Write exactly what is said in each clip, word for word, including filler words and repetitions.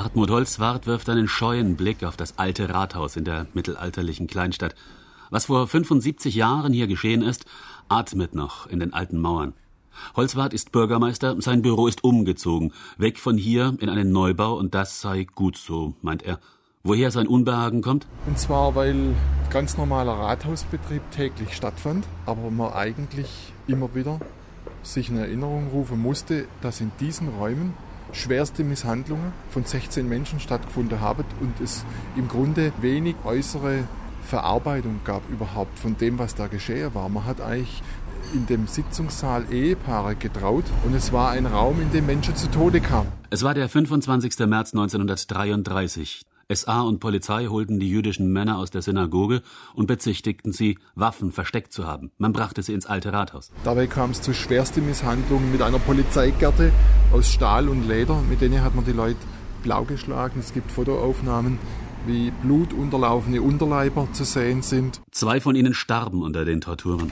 Hartmut Holzwarth wirft einen scheuen Blick auf das alte Rathaus in der mittelalterlichen Kleinstadt. Was vor fünfundsiebzig Jahren hier geschehen ist, atmet noch in den alten Mauern. Holzwarth ist Bürgermeister, sein Büro ist umgezogen, weg von hier in einen Neubau, und das sei gut so, meint er. Woher sein Unbehagen kommt? Und zwar, weil ganz normaler Rathausbetrieb täglich stattfand, aber man eigentlich immer wieder sich in Erinnerung rufen musste, dass in diesen Räumen schwerste Misshandlungen von sechzehn Menschen stattgefunden haben und es im Grunde wenig äußere Verarbeitung gab überhaupt von dem, was da geschehen war. Man hat eigentlich in dem Sitzungssaal Ehepaare getraut und es war ein Raum, in dem Menschen zu Tode kamen. Es war der fünfundzwanzigster März neunzehnhundertdreiunddreißig. S A und Polizei holten die jüdischen Männer aus der Synagoge und bezichtigten sie, Waffen versteckt zu haben. Man brachte sie ins Alte Rathaus. Dabei kam es zu schwersten Misshandlungen mit einer Polizeigerte aus Stahl und Leder. Mit denen hat man die Leute blau geschlagen. Es gibt Fotoaufnahmen, wie blutunterlaufene Unterleiber zu sehen sind. Zwei von ihnen starben unter den Torturen.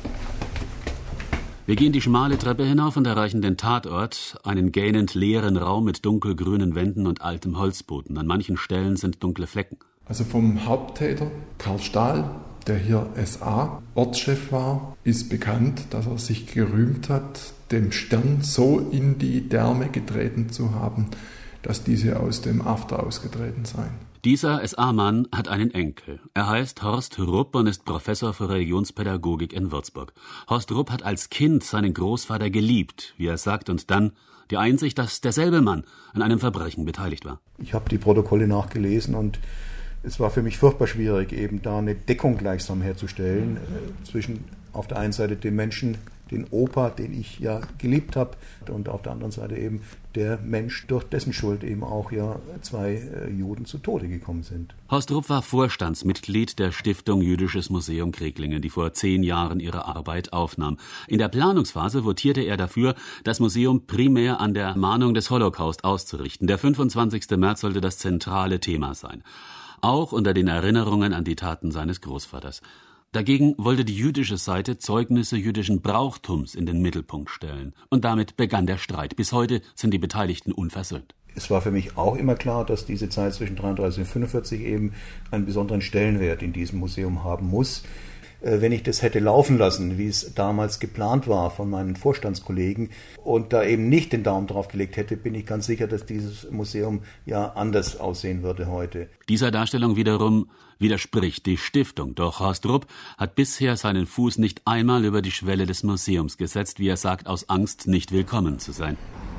Wir gehen die schmale Treppe hinauf und erreichen den Tatort, einen gähnend leeren Raum mit dunkelgrünen Wänden und altem Holzboden. An manchen Stellen sind dunkle Flecken. Also vom Haupttäter Karl Stahl, der hier S A Ortschef war, ist bekannt, dass er sich gerühmt hat, dem Stern so in die Därme getreten zu haben, dass diese aus dem After ausgetreten seien. Dieser S A-Mann hat einen Enkel. Er heißt Horst Rupp und ist Professor für Religionspädagogik in Würzburg. Horst Rupp hat als Kind seinen Großvater geliebt, wie er sagt, und dann die Einsicht, dass derselbe Mann an einem Verbrechen beteiligt war. Ich habe die Protokolle nachgelesen und es war für mich furchtbar schwierig, eben da eine Deckung gleichsam herzustellen äh, zwischen auf der einen Seite dem Menschen, den Opa, den ich ja geliebt habe, und auf der anderen Seite eben der Mensch, durch dessen Schuld eben auch ja zwei äh, Juden zu Tode gekommen sind. Horst Rupp war Vorstandsmitglied der Stiftung Jüdisches Museum Kreglingen, die vor zehn Jahren ihre Arbeit aufnahm. In der Planungsphase votierte er dafür, das Museum primär an der Mahnung des Holocaust auszurichten. Der fünfundzwanzigster März sollte das zentrale Thema sein. Auch unter den Erinnerungen an die Taten seines Großvaters. Dagegen wollte die jüdische Seite Zeugnisse jüdischen Brauchtums in den Mittelpunkt stellen. Und damit begann der Streit. Bis heute sind die Beteiligten unversöhnt. Es war für mich auch immer klar, dass diese Zeit zwischen dreiunddreißig und fünfundvierzig eben einen besonderen Stellenwert in diesem Museum haben muss. Wenn ich das hätte laufen lassen, wie es damals geplant war von meinen Vorstandskollegen, und da eben nicht den Daumen drauf gelegt hätte, bin ich ganz sicher, dass dieses Museum ja anders aussehen würde heute. Dieser Darstellung wiederum widerspricht die Stiftung. Doch Horst Rupp hat bisher seinen Fuß nicht einmal über die Schwelle des Museums gesetzt, wie er sagt, aus Angst, nicht willkommen zu sein.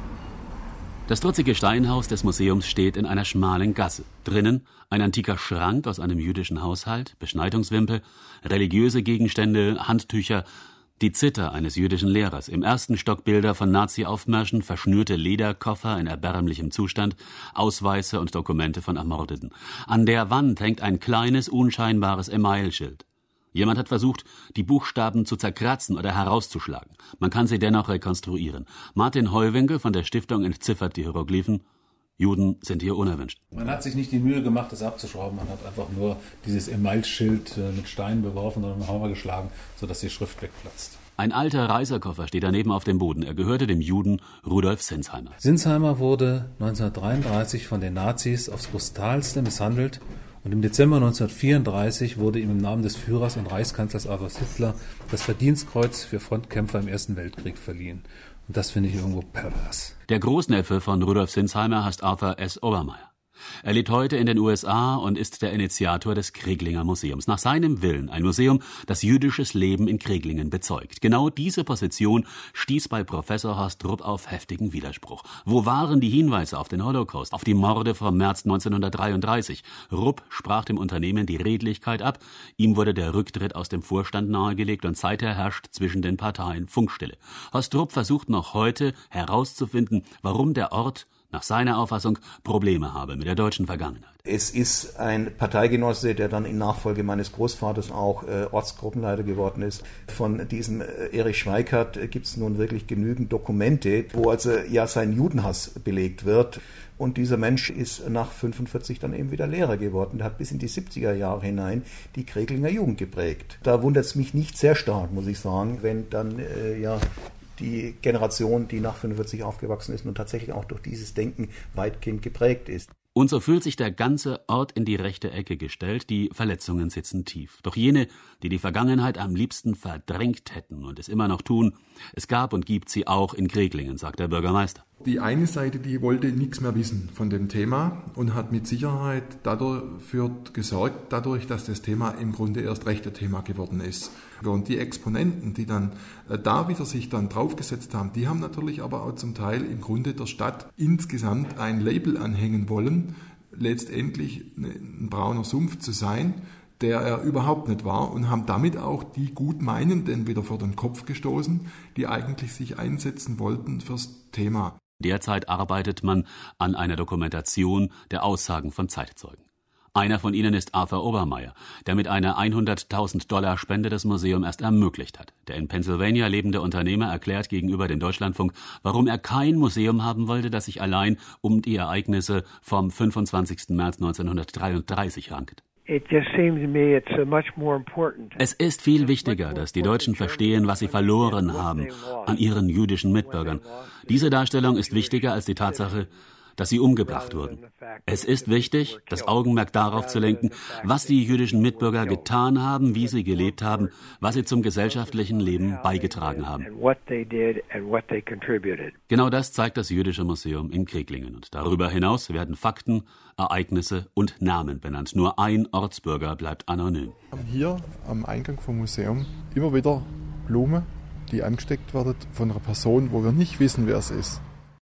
Das trutzige Steinhaus des Museums steht in einer schmalen Gasse. Drinnen ein antiker Schrank aus einem jüdischen Haushalt, Beschneidungswimpel, religiöse Gegenstände, Handtücher, die Zither eines jüdischen Lehrers. Im ersten Stock Bilder von Nazi-Aufmärschen, verschnürte Lederkoffer in erbärmlichem Zustand, Ausweise und Dokumente von Ermordeten. An der Wand hängt ein kleines, unscheinbares Emailschild. Jemand hat versucht, die Buchstaben zu zerkratzen oder herauszuschlagen. Man kann sie dennoch rekonstruieren. Martin Heuwinkel von der Stiftung entziffert die Hieroglyphen. Juden sind hier unerwünscht. Man hat sich nicht die Mühe gemacht, das abzuschrauben. Man hat einfach nur dieses Emailschild mit Steinen beworfen oder mit dem Hammer geschlagen, sodass die Schrift wegplatzt. Ein alter Reiserkoffer steht daneben auf dem Boden. Er gehörte dem Juden Rudolf Sinsheimer. Sinsheimer wurde neunzehnhundertdreiunddreißig von den Nazis aufs Brutalste misshandelt. Und im Dezember neunzehnhundertvierunddreißig wurde ihm im Namen des Führers und Reichskanzlers Adolf Hitler das Verdienstkreuz für Frontkämpfer im Ersten Weltkrieg verliehen. Und das finde ich irgendwo pervers. Der Großneffe von Rudolf Sinsheimer heißt Arthur S. Obermeier. Er lebt heute in den U S A und ist der Initiator des Kreglinger Museums. Nach seinem Willen ein Museum, das jüdisches Leben in Kreglingen bezeugt. Genau diese Position stieß bei Professor Horst Rupp auf heftigen Widerspruch. Wo waren die Hinweise auf den Holocaust, auf die Morde vom März neunzehnhundertdreiunddreißig? Rupp sprach dem Unternehmen die Redlichkeit ab. Ihm wurde der Rücktritt aus dem Vorstand nahegelegt und seither herrscht zwischen den Parteien Funkstille. Horst Rupp versucht noch heute herauszufinden, warum der Ort nach seiner Auffassung Probleme habe mit der deutschen Vergangenheit. Es ist ein Parteigenosse, der dann in Nachfolge meines Großvaters auch äh, Ortsgruppenleiter geworden ist. Von diesem äh, Erich Schweikart äh, gibt es nun wirklich genügend Dokumente, wo also ja sein Judenhass belegt wird. Und dieser Mensch ist nach fünfundvierzig dann eben wieder Lehrer geworden. Der hat bis in die siebziger Jahre hinein die Kreglinger Jugend geprägt. Da wundert es mich nicht sehr stark, muss ich sagen, wenn dann äh, ja die Generation, die nach fünfundvierzig aufgewachsen ist und tatsächlich auch durch dieses Denken weitgehend geprägt ist. Und so fühlt sich der ganze Ort in die rechte Ecke gestellt, die Verletzungen sitzen tief. Doch jene, die die Vergangenheit am liebsten verdrängt hätten und es immer noch tun, es gab und gibt sie auch in Kreglingen, sagt der Bürgermeister. Die eine Seite, die wollte nichts mehr wissen von dem Thema und hat mit Sicherheit dafür gesorgt, dadurch, dass das Thema im Grunde erst recht ein Thema geworden ist. Und die Exponenten, die dann da wieder sich dann draufgesetzt haben, die haben natürlich aber auch zum Teil im Grunde der Stadt insgesamt ein Label anhängen wollen, letztendlich ein brauner Sumpf zu sein, der er überhaupt nicht war, und haben damit auch die Gutmeinenden wieder vor den Kopf gestoßen, die eigentlich sich einsetzen wollten fürs Thema. Derzeit arbeitet man an einer Dokumentation der Aussagen von Zeitzeugen. Einer von ihnen ist Arthur Obermeier, der mit einer hunderttausend Dollar Spende das Museum erst ermöglicht hat. Der in Pennsylvania lebende Unternehmer erklärt gegenüber dem Deutschlandfunk, warum er kein Museum haben wollte, das sich allein um die Ereignisse vom fünfundzwanzigsten März neunzehnhundertdreiunddreißig rankt. Es ist viel wichtiger, dass die Deutschen verstehen, was sie verloren haben an ihren jüdischen Mitbürgern. Diese Darstellung ist wichtiger als die Tatsache, dass sie umgebracht wurden. Es ist wichtig, das Augenmerk darauf zu lenken, was die jüdischen Mitbürger getan haben, wie sie gelebt haben, was sie zum gesellschaftlichen Leben beigetragen haben. Genau das zeigt das Jüdische Museum in Kreglingen. Und darüber hinaus werden Fakten, Ereignisse und Namen benannt. Nur ein Ortsbürger bleibt anonym. Hier am Eingang vom Museum immer wieder Blumen, die angesteckt werden von einer Person, wo wir nicht wissen, wer es ist.